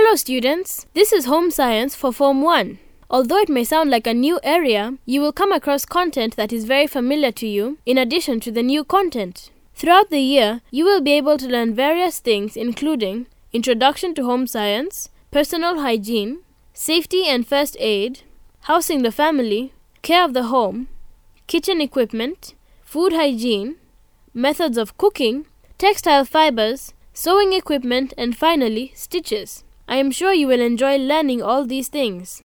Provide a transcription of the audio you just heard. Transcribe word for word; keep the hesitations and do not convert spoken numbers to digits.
Hello students, this is Home Science for Form one. Although it may sound like a new area, you will come across content that is very familiar to you in addition to the new content. Throughout the year, you will be able to learn various things including Introduction to Home Science, Personal Hygiene, Safety and First Aid, Housing the Family, Care of the Home, Kitchen Equipment, Food Hygiene, Methods of Cooking, Textile Fibers, Sewing Equipment, and finally, Stitches. I am sure you will enjoy learning all these things.